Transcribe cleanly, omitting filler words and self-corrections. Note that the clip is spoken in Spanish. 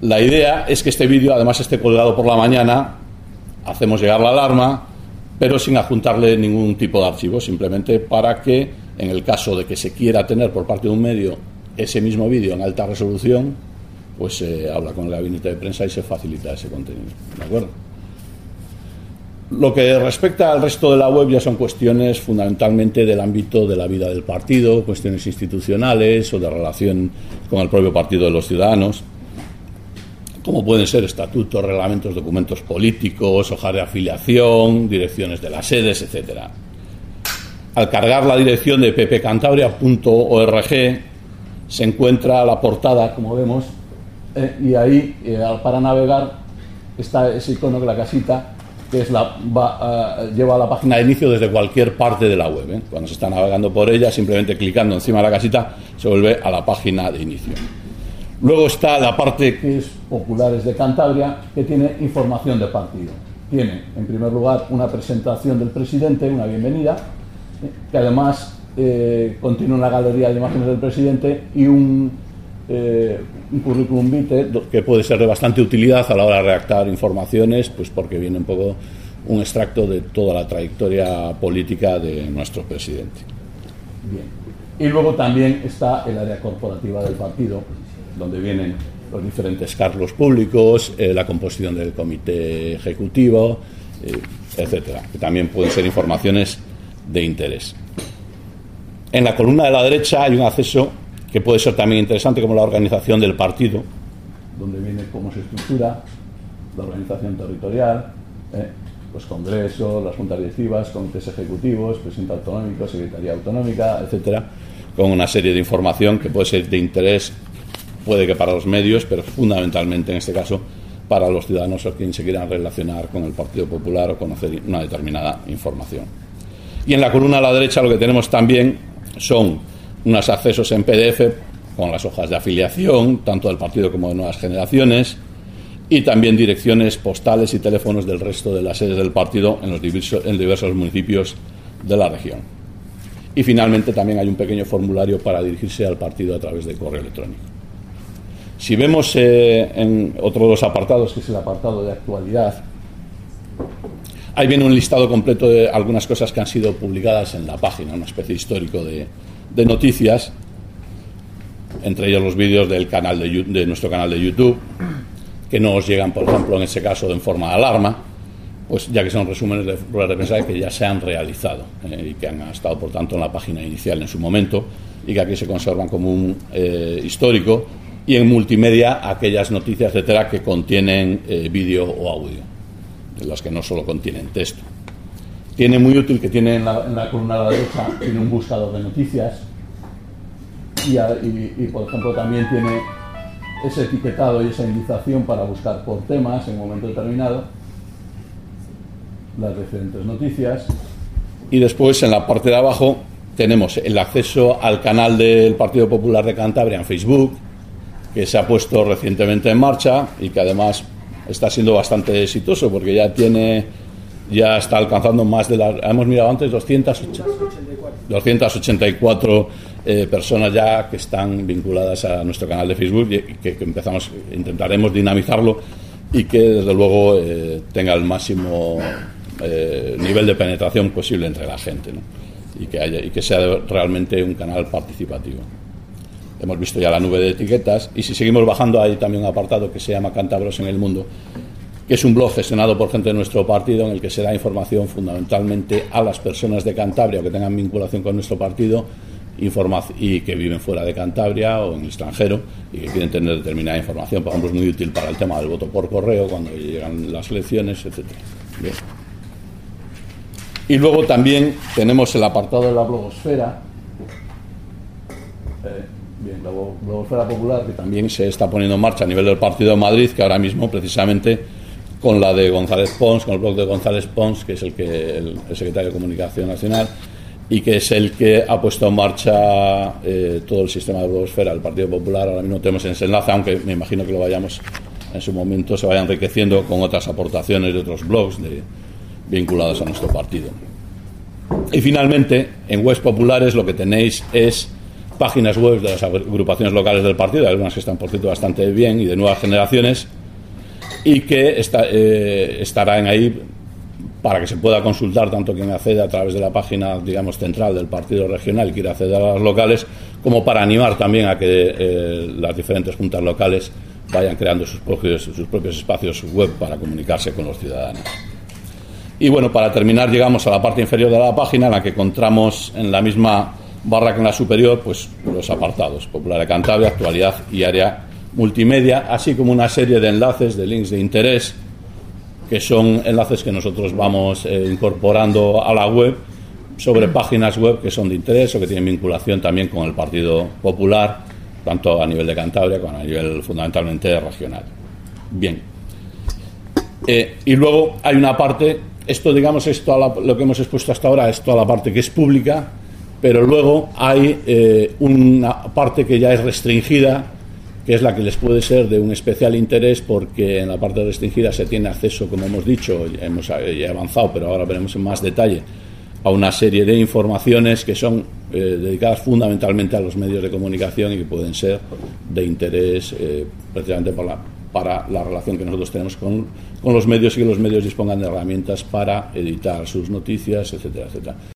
La idea es que este vídeo además esté colgado por la mañana, hacemos llegar la alarma, pero sin adjuntarle ningún tipo de archivo, simplemente para que, en el caso de que se quiera tener por parte de un medio ese mismo vídeo en alta resolución, pues se habla con el gabinete de prensa y se facilita ese contenido. ¿De acuerdo? Lo que respecta al resto de la web ya son cuestiones fundamentalmente del ámbito de la vida del partido, cuestiones institucionales o de relación con el propio Partido de los Ciudadanos, como pueden ser estatutos, reglamentos, documentos políticos, hojas de afiliación, direcciones de las sedes, etcétera. Al cargar la dirección de ppcantabria.org se encuentra la portada, como vemos, y ahí para navegar está ese icono de la casita, que es lleva a la página de inicio desde cualquier parte de la web. Cuando se está navegando por ella, simplemente clicando encima de la casita se vuelve a la página de inicio. Luego está la parte que es Populares de Cantabria, que tiene información de partido. Tiene, en primer lugar, una presentación del presidente, una bienvenida, que además contiene una galería de imágenes del presidente y un currículum vitae que puede ser de bastante utilidad a la hora de redactar informaciones, pues porque viene un poco un extracto de toda la trayectoria política de nuestro presidente. Bien. Y luego también está el área corporativa del partido, donde vienen los diferentes cargos públicos, la composición del comité ejecutivo, etcétera, que también pueden ser informaciones de interés. En la columna de la derecha hay un acceso que puede ser también interesante, como la organización del partido, donde viene cómo se estructura la organización territorial, los congresos, las juntas directivas, comités ejecutivos, presidente autonómico, secretaría autonómica, etcétera, con una serie de información que puede ser de interés, puede que para los medios, pero fundamentalmente en este caso para los ciudadanos o quienes se quieran relacionar con el Partido Popular o conocer una determinada información. Y en la columna a la derecha lo que tenemos también son unos accesos en PDF con las hojas de afiliación, tanto del partido como de Nuevas Generaciones, y también direcciones postales y teléfonos del resto de las sedes del partido en diversos municipios de la región. Y finalmente también hay un pequeño formulario para dirigirse al partido a través de correo electrónico. Si vemos en otro de los apartados, que es el apartado de actualidad, ahí viene un listado completo de algunas cosas que han sido publicadas en la página, una especie de histórico de noticias, entre ellos los vídeos de nuestro canal de YouTube, que no os llegan, por ejemplo, en ese caso en forma de alarma, pues ya que son resúmenes de ruedas de prensa que ya se han realizado y que han estado, por tanto, en la página inicial en su momento y que aquí se conservan como un histórico, y en multimedia aquellas noticias, etcétera, que contienen vídeo o audio, de las que no solo contienen texto. Tiene muy útil que tiene en la columna a la derecha, tiene un buscador de noticias y por ejemplo, también tiene ese etiquetado y esa indicación para buscar por temas en un momento determinado las diferentes noticias. Y después, en la parte de abajo, tenemos el acceso al canal del Partido Popular de Cantabria en Facebook, que se ha puesto recientemente en marcha y que además está siendo bastante exitoso, porque ya está alcanzando más de hemos mirado antes 284 personas ya que están vinculadas a nuestro canal de Facebook, y que intentaremos dinamizarlo y que desde luego tenga el máximo nivel de penetración posible entre la gente, ¿no? y que sea realmente un canal participativo. Hemos visto ya la nube de etiquetas, y si seguimos bajando hay también un apartado que se llama Cántabros en el Mundo, que es un blog gestionado por gente de nuestro partido, en el que se da información fundamentalmente a las personas de Cantabria o que tengan vinculación con nuestro partido y que viven fuera de Cantabria o en el extranjero y que quieren tener determinada información. Por ejemplo, es muy útil para el tema del voto por correo cuando llegan las elecciones, etcétera. Bien. Y luego también tenemos el apartado de la blogosfera. La blogosfera popular, que también se está poniendo en marcha a nivel del Partido de Madrid, que ahora mismo precisamente con la de González Pons, con el blog de González Pons, que es el secretario de Comunicación Nacional, y que es el que ha puesto en marcha todo el sistema de blogosfera del Partido Popular. Ahora mismo tenemos ese enlace, aunque me imagino que lo vayamos en su momento, se vaya enriqueciendo con otras aportaciones de otros blogs vinculados a nuestro partido. Y finalmente, en webs populares lo que tenéis es páginas web de las agrupaciones locales del partido, hay algunas que están, por cierto, bastante bien y de nuevas generaciones, y que estarán ahí para que se pueda consultar tanto quien accede a través de la página, digamos, central del partido regional y quiera acceder a las locales, como para animar también a que las diferentes juntas locales vayan creando sus propios espacios web para comunicarse con los ciudadanos. Y bueno, para terminar, llegamos a la parte inferior de la página, en la que encontramos en la misma barra que en la superior, pues los apartados: Popular de Cantabria, Actualidad y Área Multimedia, así como una serie de enlaces, de links de interés, que son enlaces que nosotros vamos incorporando a la web sobre páginas web que son de interés o que tienen vinculación también con el Partido Popular, tanto a nivel de Cantabria como a nivel fundamentalmente regional. Bien. Y luego hay una parte, esto digamos es lo que hemos expuesto hasta ahora, es toda la parte que es pública, pero luego hay una parte que ya es restringida, que es la que les puede ser de un especial interés, porque en la parte restringida se tiene acceso, como hemos dicho, ya hemos avanzado, pero ahora veremos en más detalle, a una serie de informaciones que son dedicadas fundamentalmente a los medios de comunicación y que pueden ser de interés precisamente para la relación que nosotros tenemos con los medios, y que los medios dispongan de herramientas para editar sus noticias, etcétera, etcétera.